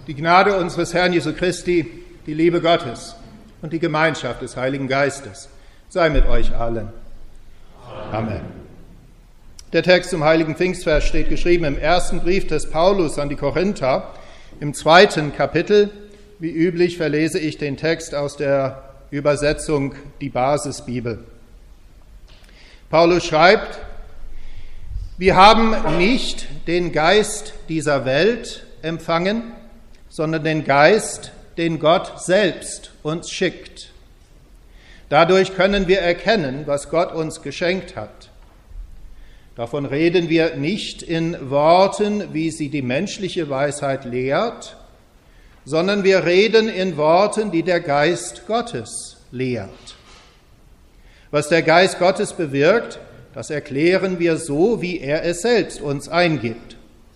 Die Gnade unseres Herrn Jesu Christi, die Liebe Gottes und die Gemeinschaft des Heiligen Geistes sei mit euch allen. Amen. Der Text zum Heiligen Pfingstfest steht geschrieben im ersten Brief des Paulus an die Korinther, im 2. Kapitel. Wie üblich verlese ich den Text aus der Übersetzung Die Basisbibel. Paulus schreibt: Wir haben nicht den Geist dieser Welt empfangen, sondern den Geist, den Gott selbst uns schickt. Dadurch können wir erkennen, was Gott uns geschenkt hat. Davon reden wir nicht in Worten, wie sie die menschliche Weisheit lehrt, sondern wir reden in Worten, die der Geist Gottes lehrt. Was der Geist Gottes bewirkt, das erklären wir so, wie er es selbst uns eingibt.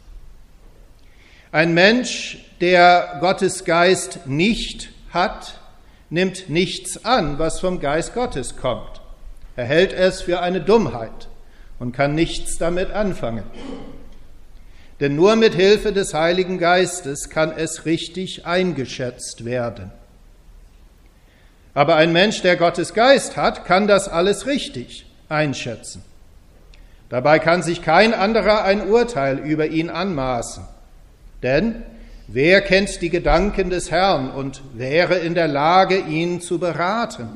Ein Mensch, der Gottes Geist nicht hat, nimmt nichts an, was vom Geist Gottes kommt. Er hält es für eine Dummheit und kann nichts damit anfangen. Denn nur mit Hilfe des Heiligen Geistes kann es richtig eingeschätzt werden. Aber ein Mensch, der Gottes Geist hat, kann das alles richtig einschätzen. Dabei kann sich kein anderer ein Urteil über ihn anmaßen. Denn wer kennt die Gedanken des Herrn und wäre in der Lage, ihn zu beraten?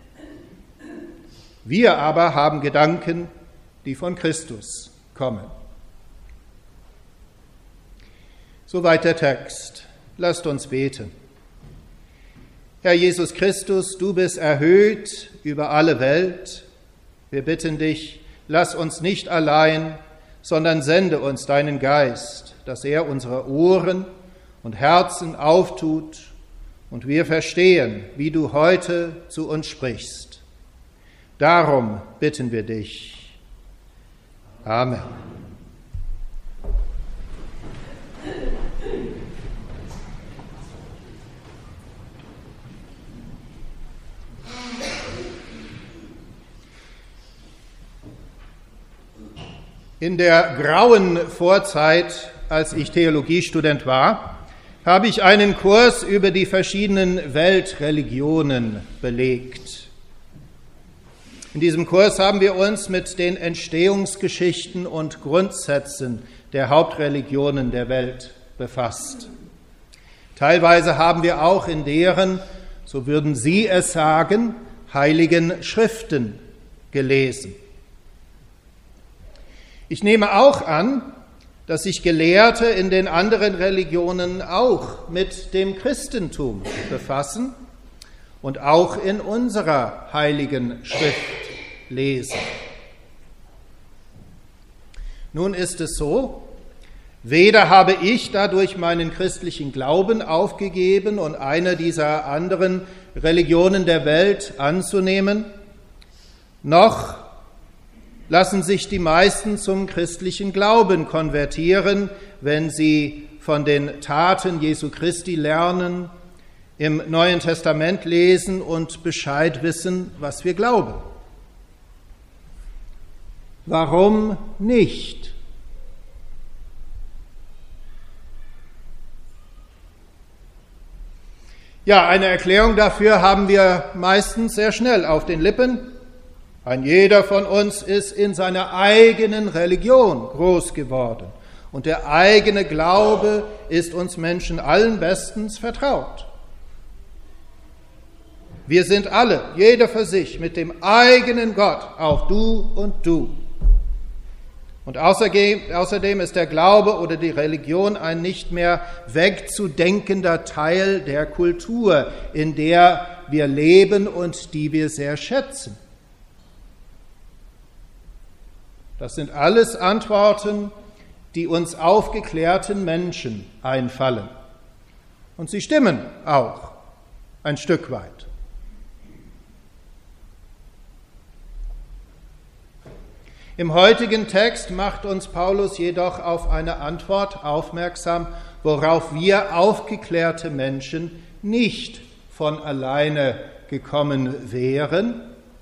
Wir aber haben Gedanken, die von Christus kommen. Soweit der Text. Lasst uns beten. Herr Jesus Christus, du bist erhöht über alle Welt. Wir bitten dich, lass uns nicht allein, sondern sende uns deinen Geist, dass er unsere Ohren und Herzen auftut und wir verstehen, wie du heute zu uns sprichst. Darum bitten wir dich. Amen. In der grauen Vorzeit, als ich Theologiestudent war, habe ich einen Kurs über die verschiedenen Weltreligionen belegt. In diesem Kurs haben wir uns mit den Entstehungsgeschichten und Grundsätzen der Hauptreligionen der Welt befasst. Teilweise haben wir auch in deren, so würden Sie es sagen, heiligen Schriften gelesen. Ich nehme auch an, dass sich Gelehrte in den anderen Religionen auch mit dem Christentum befassen und auch in unserer heiligen Schrift lesen. Nun ist es so, weder habe ich dadurch meinen christlichen Glauben aufgegeben und eine dieser anderen Religionen der Welt anzunehmen, noch lassen sich die meisten zum christlichen Glauben konvertieren, wenn sie von den Taten Jesu Christi lernen, im Neuen Testament lesen und Bescheid wissen, was wir glauben. Warum nicht? Ja, eine Erklärung dafür haben wir meistens sehr schnell auf den Lippen. Ein jeder von uns ist in seiner eigenen Religion groß geworden und der eigene Glaube ist uns Menschen allen bestens vertraut. Wir sind alle, jeder für sich, mit dem eigenen Gott, auch du und du. Und außerdem ist der Glaube oder die Religion ein nicht mehr wegzudenkender Teil der Kultur, in der wir leben und die wir sehr schätzen. Das sind alles Antworten, die uns aufgeklärten Menschen einfallen. Und sie stimmen auch ein Stück weit. Im heutigen Text macht uns Paulus jedoch auf eine Antwort aufmerksam, worauf wir aufgeklärte Menschen nicht von alleine gekommen wären.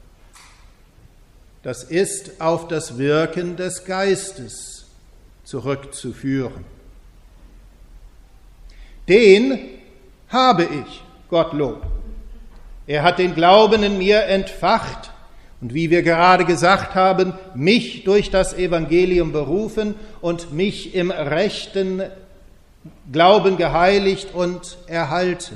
Das ist auf das Wirken des Geistes zurückzuführen. Den habe ich, Gottlob. Er hat den Glauben in mir entfacht und, wie wir gerade gesagt haben, mich durch das Evangelium berufen und mich im rechten Glauben geheiligt und erhalten.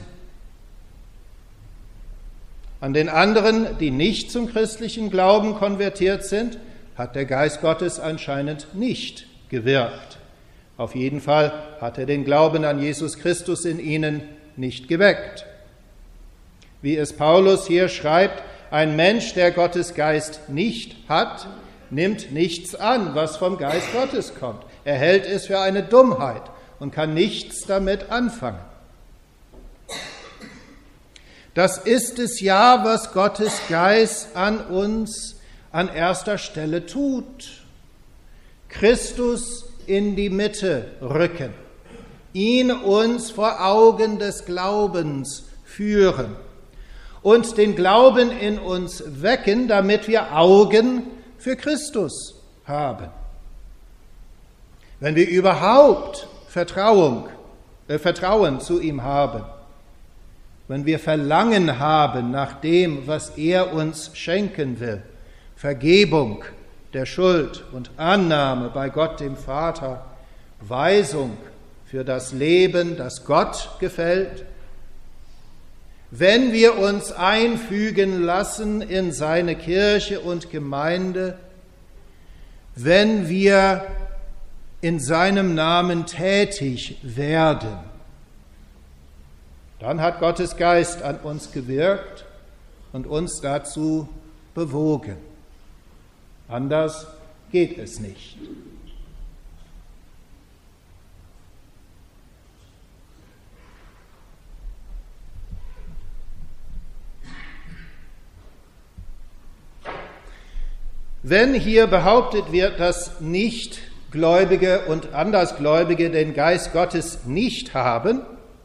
An den anderen, die nicht zum christlichen Glauben konvertiert sind, hat der Geist Gottes anscheinend nicht gewirkt. Auf jeden Fall hat er den Glauben an Jesus Christus in ihnen nicht geweckt. Wie es Paulus hier schreibt, ein Mensch, der Gottes Geist nicht hat, nimmt nichts an, was vom Geist Gottes kommt. Er hält es für eine Dummheit und kann nichts damit anfangen. Das ist es ja, was Gottes Geist an uns an erster Stelle tut. Christus in die Mitte rücken, ihn uns vor Augen des Glaubens führen und den Glauben in uns wecken, damit wir Augen für Christus haben. Wenn wir überhaupt Vertrauen zu ihm haben, wenn wir Verlangen haben nach dem, was er uns schenken will, Vergebung der Schuld und Annahme bei Gott dem Vater, Weisung für das Leben, das Gott gefällt, wenn wir uns einfügen lassen in seine Kirche und Gemeinde, wenn wir in seinem Namen tätig werden, dann hat Gottes Geist an uns gewirkt und uns dazu bewogen. Anders geht es nicht. Wenn hier behauptet wird, dass Nichtgläubige und Andersgläubige den Geist Gottes nicht haben,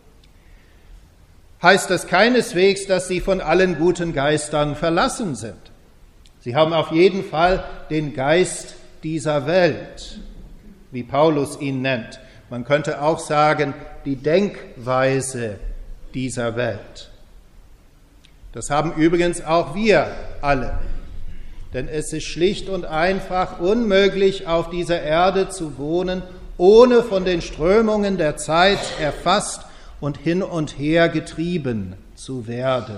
heißt das keineswegs, dass sie von allen guten Geistern verlassen sind. Sie haben auf jeden Fall den Geist dieser Welt, wie Paulus ihn nennt. Man könnte auch sagen, die Denkweise dieser Welt. Das haben übrigens auch wir alle. Denn es ist schlicht und einfach unmöglich, auf dieser Erde zu wohnen, ohne von den Strömungen der Zeit erfasst und hin und her getrieben zu werden.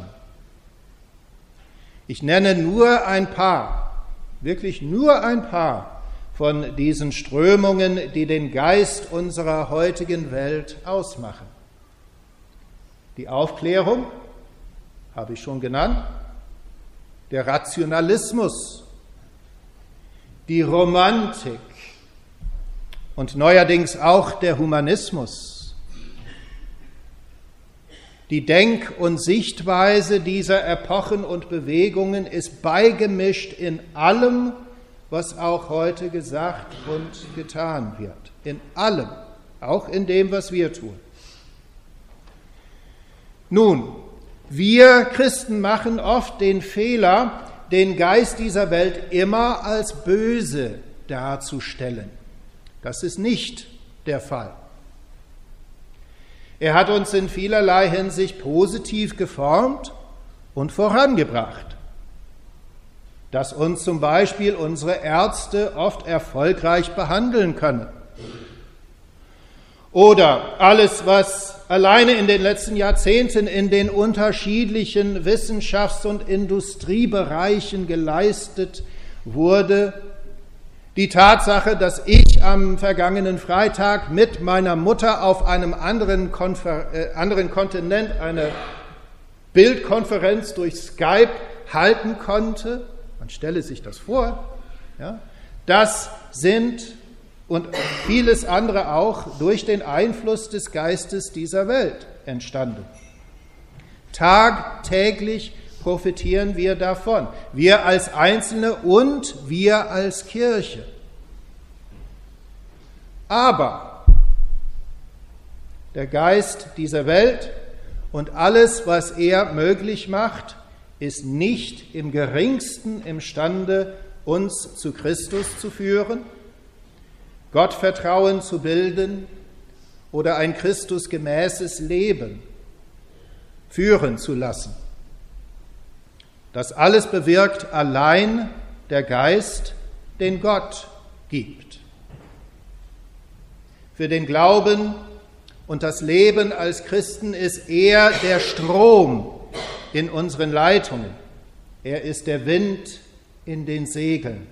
Ich nenne nur ein paar, wirklich nur ein paar von diesen Strömungen, die den Geist unserer heutigen Welt ausmachen. Die Aufklärung, habe ich schon genannt, der Rationalismus, die Romantik und neuerdings auch der Humanismus. Die Denk- und Sichtweise dieser Epochen und Bewegungen ist beigemischt in allem, was auch heute gesagt und getan wird. In allem, auch in dem, was wir tun. Nun, wir Christen machen oft den Fehler, den Geist dieser Welt immer als böse darzustellen. Das ist nicht der Fall. Er hat uns in vielerlei Hinsicht positiv geformt und vorangebracht, dass uns zum Beispiel unsere Ärzte oft erfolgreich behandeln können. Oder alles, was alleine in den letzten Jahrzehnten in den unterschiedlichen Wissenschafts- und Industriebereichen geleistet wurde. Die Tatsache, dass ich am vergangenen Freitag mit meiner Mutter auf einem anderen Kontinent eine Bildkonferenz durch Skype halten konnte, man stelle sich das vor, ja, das sind und vieles andere auch durch den Einfluss des Geistes dieser Welt entstanden. Tagtäglich profitieren wir davon, wir als Einzelne und wir als Kirche. Aber der Geist dieser Welt und alles, was er möglich macht, ist nicht im geringsten imstande, uns zu Christus zu führen, Gottvertrauen zu bilden oder ein christusgemäßes Leben führen zu lassen. Das alles bewirkt allein der Geist, den Gott gibt. Für den Glauben und das Leben als Christen ist er der Strom in unseren Leitungen. Er ist der Wind in den Segeln.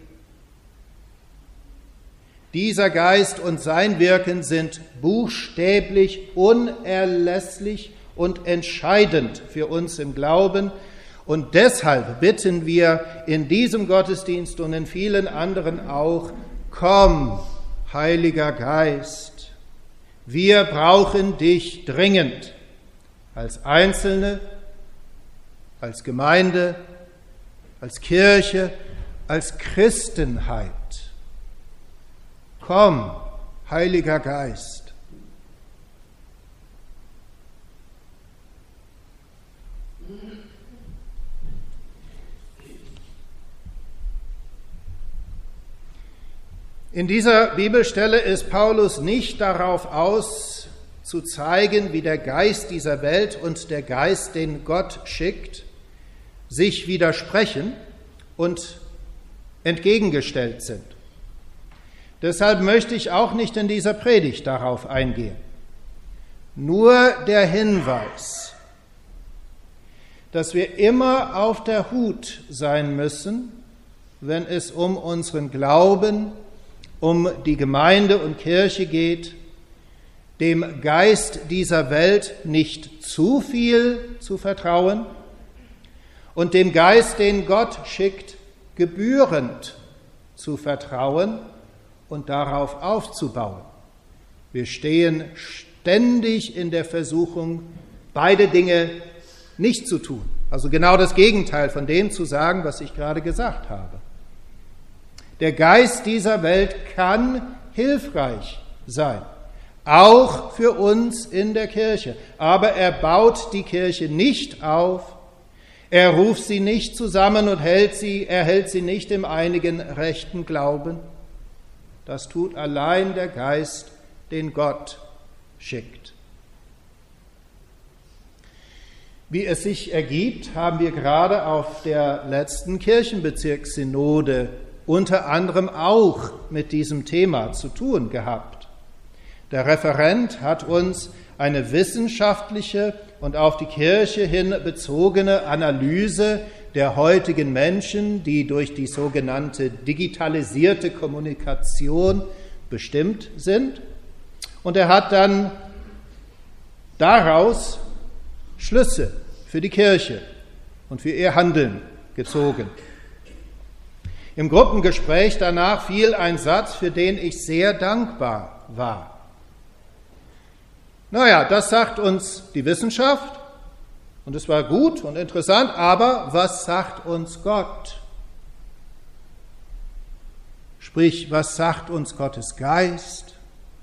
Dieser Geist und sein Wirken sind buchstäblich unerlässlich und entscheidend für uns im Glauben. Und deshalb bitten wir in diesem Gottesdienst und in vielen anderen auch, komm, Heiliger Geist, wir brauchen dich dringend, als Einzelne, als Gemeinde, als Kirche, als Christenheit. Komm, Heiliger Geist. In dieser Bibelstelle ist Paulus nicht darauf aus, zu zeigen, wie der Geist dieser Welt und der Geist, den Gott schickt, sich widersprechen und entgegengestellt sind. Deshalb möchte ich auch nicht in dieser Predigt darauf eingehen. Nur der Hinweis, dass wir immer auf der Hut sein müssen, wenn es um unseren Glauben, um die Gemeinde und Kirche geht, dem Geist dieser Welt nicht zu viel zu vertrauen und dem Geist, den Gott schickt, gebührend zu vertrauen und darauf aufzubauen. Wir stehen ständig in der Versuchung, beide Dinge nicht zu tun. Also genau das Gegenteil von dem zu sagen, was ich gerade gesagt habe. Der Geist dieser Welt kann hilfreich sein, auch für uns in der Kirche. Aber er baut die Kirche nicht auf, er ruft sie nicht zusammen und er hält sie nicht im einigen rechten Glauben. Das tut allein der Geist, den Gott schickt. Wie es sich ergibt, haben wir gerade auf der letzten Kirchenbezirkssynode unter anderem auch mit diesem Thema zu tun gehabt. Der Referent hat uns eine wissenschaftliche und auf die Kirche hin bezogene Analyse der heutigen Menschen, die durch die sogenannte digitalisierte Kommunikation bestimmt sind. Und er hat dann daraus Schlüsse für die Kirche und für ihr Handeln gezogen. Im Gruppengespräch danach fiel ein Satz, für den ich sehr dankbar war. Naja, das sagt uns die Wissenschaft und es war gut und interessant, aber was sagt uns Gott? Sprich, was sagt uns Gottes Geist?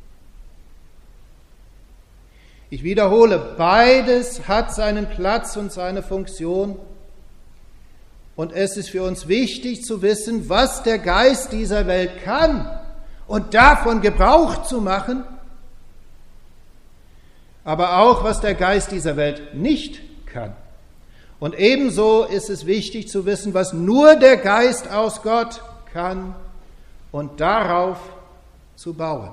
Ich wiederhole, beides hat seinen Platz und seine Funktion. Und es ist für uns wichtig zu wissen, was der Geist dieser Welt kann und davon Gebrauch zu machen, aber auch, was der Geist dieser Welt nicht kann. Und ebenso ist es wichtig zu wissen, was nur der Geist aus Gott kann und darauf zu bauen.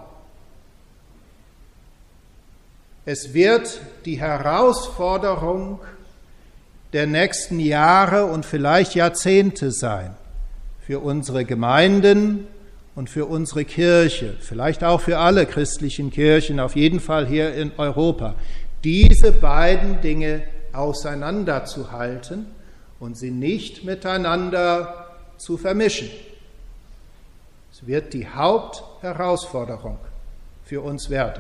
Es wird die Herausforderung der nächsten Jahre und vielleicht Jahrzehnte sein für unsere Gemeinden und für unsere Kirche, vielleicht auch für alle christlichen Kirchen, auf jeden Fall hier in Europa, diese beiden Dinge auseinanderzuhalten und sie nicht miteinander zu vermischen. Es wird die Hauptherausforderung für uns werden.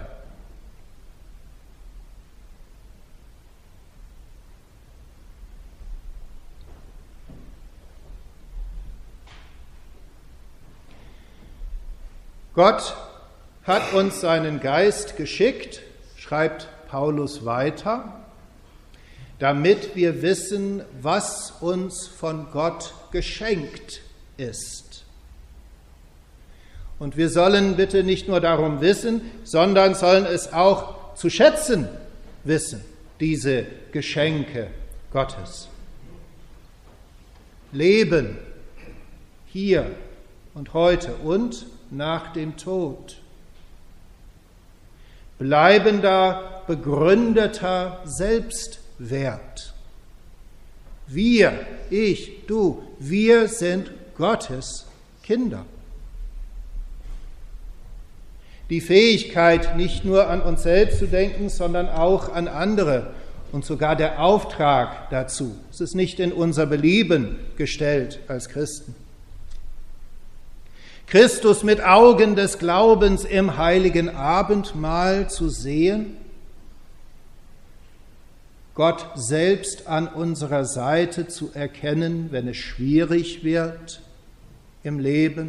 Gott hat uns seinen Geist geschickt, schreibt Paulus weiter, damit wir wissen, was uns von Gott geschenkt ist. Und wir sollen bitte nicht nur darum wissen, sondern sollen es auch zu schätzen wissen, diese Geschenke Gottes. Leben hier und heute und nach dem Tod. Bleibender, begründeter Selbstwert. Wir, ich, du, wir sind Gottes Kinder. Die Fähigkeit, nicht nur an uns selbst zu denken, sondern auch an andere und sogar der Auftrag dazu. Es ist nicht in unser Belieben gestellt als Christen. Christus mit Augen des Glaubens im heiligen Abendmahl zu sehen, Gott selbst an unserer Seite zu erkennen, wenn es schwierig wird im Leben.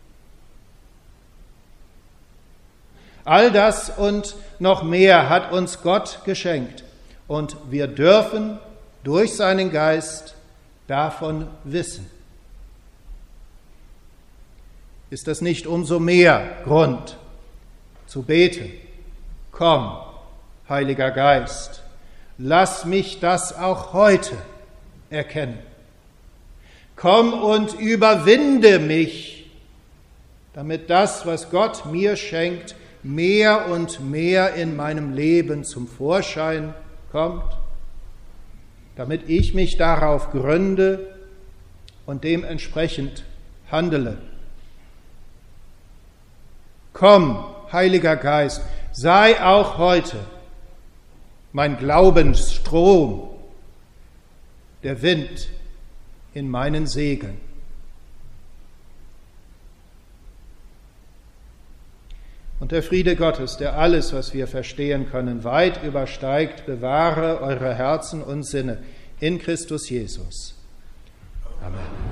All das und noch mehr hat uns Gott geschenkt und wir dürfen durch seinen Geist davon wissen. Ist das nicht umso mehr Grund zu beten? Komm, Heiliger Geist, lass mich das auch heute erkennen. Komm und überwinde mich, damit das, was Gott mir schenkt, mehr und mehr in meinem Leben zum Vorschein kommt, damit ich mich darauf gründe und dementsprechend handele. Komm, Heiliger Geist, sei auch heute mein Glaubensstrom, der Wind in meinen Segeln. Und der Friede Gottes, der alles, was wir verstehen können, weit übersteigt, bewahre eure Herzen und Sinne in Christus Jesus. Amen.